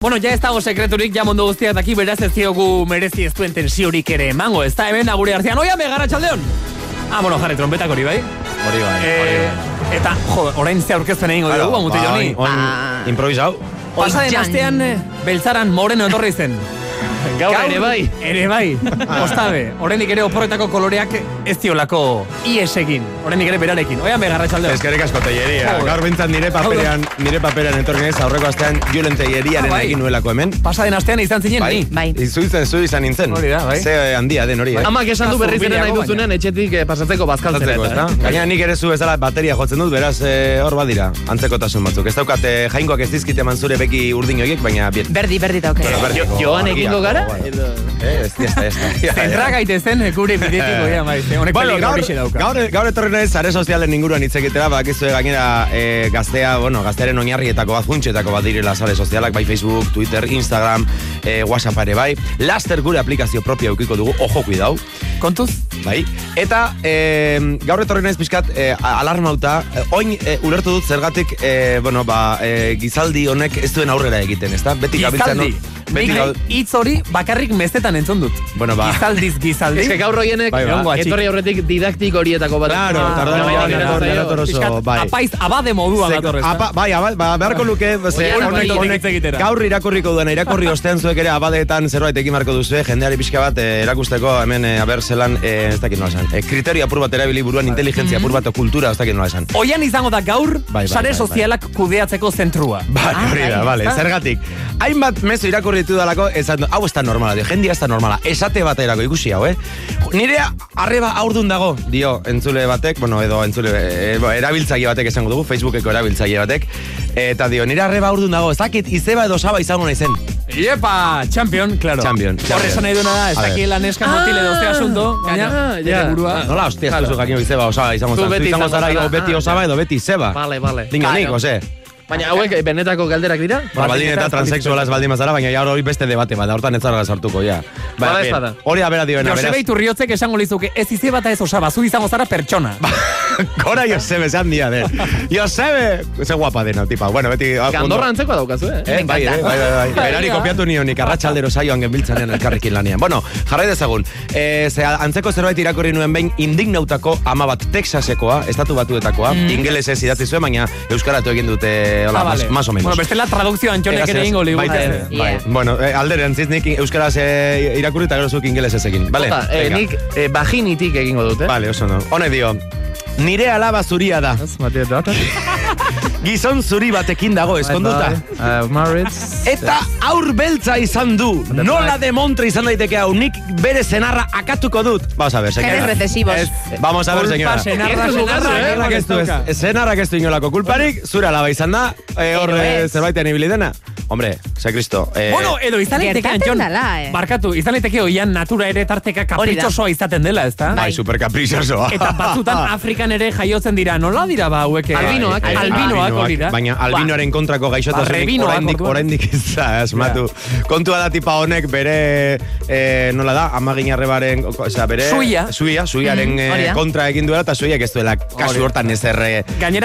Bueno, ya ez dago sekreturik, ja mundu guztiak daki, beraz ez diogu merezi ez duen tensiorik ere emango, ez da hemen agure artean. Oia, megara txaldeon! Bueno, jarri, trompetak hori bai? Hori bai. Eta, orain ze aurkezpen egingo dugu, amutiloni. Improvisau. Pasaden astean, beltzaran moreno etorri zen. Gaur ere bai. Ere bai. Ostabe, oraindik ere oporretako koloreak ez diolako ies egin. Oraindik ere berarekin. Oia, megarra txaldeon. Eskerrik asko Telleria. Gaur bintzat nire paperean etorri ez, aurreko astean Julen Telleriaren egin nuelako hemen. Pasaden astean izan zinen, ni. Bai. Zu izan nintzen. Hori da, bai. Ze handia den hori, Amak esan du berriz ere nahi duzunean etxetik pasatzeko bazkaltzera. Gaina nik ere zu ezala bateria jotzen dut, beraz hor badira, antzekotasun batzuk. Ez daukat jainkoak ez dizkit eman zure beki urdin horiek, baina bien. Berdi dauke. Joan egingo gara? Ez da. Zentra gaitezen gure bidetik goia maiz. Honek peligro horixe dauka. Gaur etorri naiz sare sozialen inguruan hitz egitera, badakizue gainera gaztearen oinarrietako bat, funtsetako bat direla sare sozialak, bai Facebook, Twitter, Instagram, WhatsApp ere bai. Laster gure aplikazio propia eukiko dugu, ojo kuidau. Kontuz? Bai. Eta gaur etorri naiz pixkat alarmauta, oin ulertu dut zergatik gizaldi honek ez duen aurrera egiten, ezta? Beti gabiltzen hitz hori bakarrik mezetan entzun dut. Bueno, ba. Gizaldi. Ez que gaur horienek etorri horretik didaktik horietako bat. Claro, apaiz abade moduan gatorrez. Bai, beharko luke, gaur irakurriko duena, irakurri ostean zuek ere abadeetan zerbait egin marko duzue, jendeari pixka bat erakusteko hemen zelan, ez dakit nola esan. Kriterio apur bat erabili buruan, inteligentzia apur bat, kultura, ez dakit nola esan. Oian izango da gaur, sare sozialak kudeatzeko zentrua. Hori da, bale, zergatik. Hainbat mezu irakurri ditu dalako, hau ez da normala, jendia ez da normala, esate baterako ikusi hau, Nire arreba aurdun dago, dio, entzule batek, erabiltzaile batek esango dugu, Facebookeko erabiltzaile batek, eta dio, nire arreba aurdun dago, ez dakit izeba edo saba izango naizen. Iepa, champion, claro. Champion. Horrezan nahi duena da, ez dakit lan eska motile dozte asunto, gaina, burua. Nola, hostia, ez duzu jakino izeba osaba izango zan. Zu izango zara beti osaba edo beti izeba. Vale. Dingo nik, ose. Baina hauek benetako galderak dira? Baldin eta transexuala ez baldin mazara, baina ja hori beste debate bat, hortan ez zara sartuko, ja. Hori abera dioena, beraz. Josebe Iturriotzek esango lizuke, ez izeba eta ez osaba, zu izango zara pertsona. Gora Josebe, zehan dia, Josebe! Ze guapa deno, tipa. Bueno, beti... Gandorra antzeko daukazu, Bai. Berari kopiatu nionik, arratsaldero saioan genbiltzanean elkarrekin lanean. Bueno, jarrai dezagun. Antzeko zerbait irakurri nuen behin indignautako ama bat Texasekoa, estatu batuetakoa, ingelesez idatzi zuen, baina euskaratu egin dute más o menos. Bueno, bestela tradukzio antxonek ere ingo ligu. Bueno, alderen ziznik euskaraz irakurri eta gerozuk ingelesez egin. Nik vaginitik egingo dute. Vale, oso no. Hone dio, nire alaba zuria da. Gizon zuri batekin dago, eskonduta. Eta aur beltza izan du. Nola de montre izan daiteke hau, nik bere senarra akatuko dut. Vamos a ver, señora. Vamos a ver, señora. Senarrak ez du inolako kulparik, zure alaba izan da, hor zerbaitean ibili dena. Hombre, se Cristo. Bueno, edo izan liteke, Antxon, barkatu, izan liteke oian natura ere tarteka kapritxosoa izaten dela, ez da? Bai, super kapritxosoa. Eta batzutan Afrikan ere jaiotzen dira, nola dira ba hauek? Albinoak hori da. Baina albinoaren kontrako gaixotasunik oraindik ez da, asmatu. Kontua da tipa honek bere, nola da, amaginarrebaren, bere... Suiaren kontra egin duela, eta suiak ez duela kasu hortan ezer... Gainera,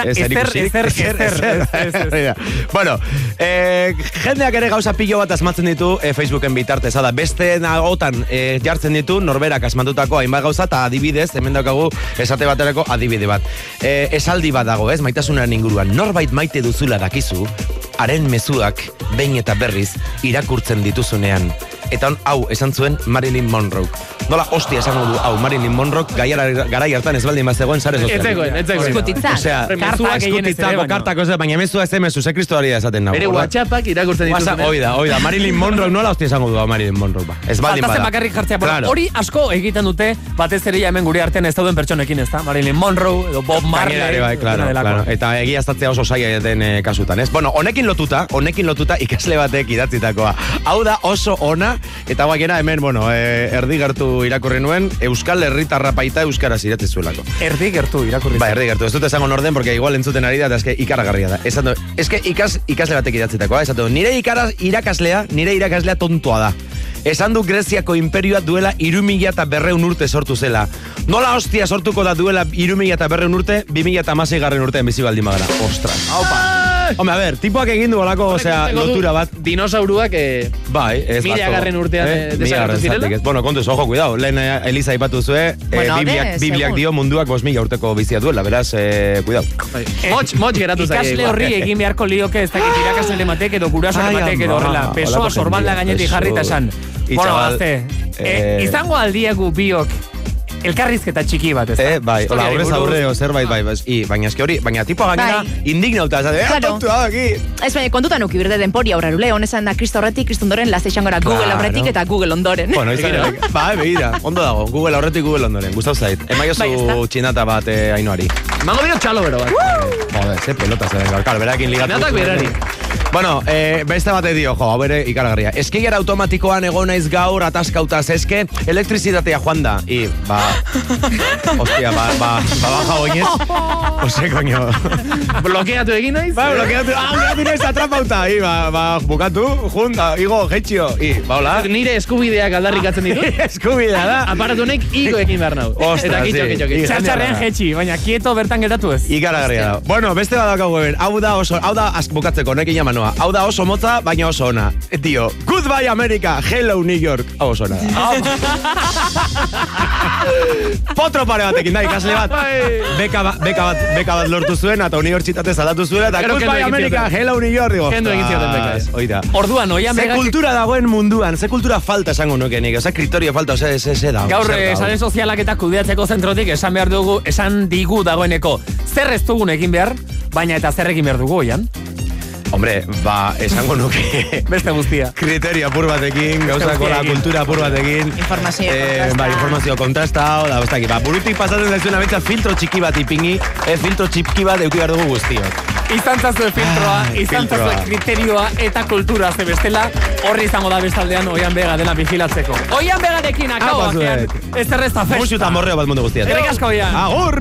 ezer. Bueno, jendeak ere gauza pilo bat asmatzen ditu Facebooken bitartez, da beste nagotan jartzen ditu norberak asmatutako hainbat gauza, eta adibidez, hemen daukagu esate baterako adibide bat. Esaldi bat dago, maitasunaren inguruan, norbait maite duzula dakizu, haren mezuak behin eta berriz irakurtzen dituzunean. Eta hau esan zuen Marilyn Monroe. Nola hostia esango du hau Marilyn Monroe garai hartan ez baldin bazegoen sare sozialetan. Ez zegoen. Eskutitza. Osea, kartako ze, baina mezua ez emezu, ze kristoari da esaten nago. Bere WhatsAppak irakurtzen dituzunean. Oida, Marilyn Monroe nola hostia esango du Marilyn Monroe ba. Ez baldin bada. Faltazen bakarrik jartzea, hori asko egiten dute, batez ere hemen gure artean ez dauden pertsonekin, ez da? Marilyn Monroe edo Bob Marley. Claro. Eta egiaztatzea oso saia den kasutan, ez? Bueno, honekin lotuta ikasle batek idatzitakoa. Hau da oso ona. Eta guakera hemen, erdi gertu irakurri nuen, Euskal Herritarra baita euskaraz idatzi zuelako. Erdi gertu irakurri. Ba, erdi gertu. Ez dut esango norden, porque igual entzuten ari da, eta eske ikaragarria da. Eske ikasle batek idatzitakoa, esatu, nire irakaslea tontoa da. Esan du Greziako imperioa duela 3200 urte sortu zela. Nola hostia sortuko da duela 3200 urte, 2016 urtean bizi baldin bagara. Ostras. Aupa. Hombre, a ver, tipoak egin du olako, osea, lotura bat. Dinosauruak, Bai, ez bazo. 1000 urtean desagertu zirela. Bueno, kontuz, ojo, cuidado. Lehen Elisa aipatu zue, Bibliak dio munduak 5000 urteko bizia duela, beraz, cuidado. Motx geratu zaia. Ikasle horri egin beharko lioke ez dakit irakasle matek edo gurasoak matek edo horrela. Pesoa sorbalda gainetik jarri eta esan. Bueno, gazte, izango aldiegu biok elkarrizketa txiki bat, ez da? Bai, hola, horrez aurreo, zerbait, bai, baina eski hori, baina tipoa gainera indignauta, tontua, aquí. Ez baina, kontutan uki berde denpori aurrarule, honezan da Kristo horretik, Kristo ondoren, laze izangora Google aurretik eta Google ondoren. Bueno, izan, bai, begira, ondo dago, Google aurretik, Google ondoren, gustau zait. Emaiozu txinata bat Ainoari. Mango dio txalo bero bat. Joder, ze pelota zen, gaur, berakin ligatu. Natak berari. Bueno, beste bate dio, jo, hau bere ikaragarria. Eskigera automatikoan egon naiz gaur ataskautaz, eske elektrizitatea joan da. I, hostia, baja oinez. Ose, coño. Blokeatu egin naiz? Blokeatu naiz atrapauta. I, bukatu, junta, igo, jetxio. I, hola. Nire eskubideak aldarrikatzen ditu. Eskubidea da. Aparatu honek igo egin behar nau. Ostra, sí. Txartxarrean jetxi, baina kieto bertan geratu ez. Ikaragarria da. Bueno, beste bat dakago ben. Hau da, bukatzeko, nekin jaman noa. Hau da oso motza, baina oso ona. Tio, goodbye America, hello New York. Hau oso ona. Potro pare batekin da, ikasle bat. Beka bat lortu zuen, eta unibertsitate zaldatu zuen, eta goodbye America, hello New York. Kendu egin zioten beka ez. Oida. Orduan, oian begak... Ze kultura dagoen munduan, ze kultura falta esango nuke nik, oza, kriterio falta, oza, da. Gaur, sare sozialak eta kudeatzeko zentrotik esan digu dagoeneko. Zer ez dugun egin behar, baina eta zer egin behar dugu, oian? Hombre, esango nuke... Beste guztia. Kriterio apur batekin, gauzakola, kultura apur batekin. Informazio kontrasta. Da, bastaki. Burutik pasatzen zaizuna betza filtro txiki bat ipingi, filtro txiki bat euki behar dugu guztiok. Izan zazue filtroa, izan zazue kriterioa eta kultura ze bestela, horri izango da bestaldean Oian Bega dela bizilatzeko. Oian Begarekin akabo, ez errezta festa. Musu eta morreo bat mundu guztiak. Errik asko, Oian. Agur!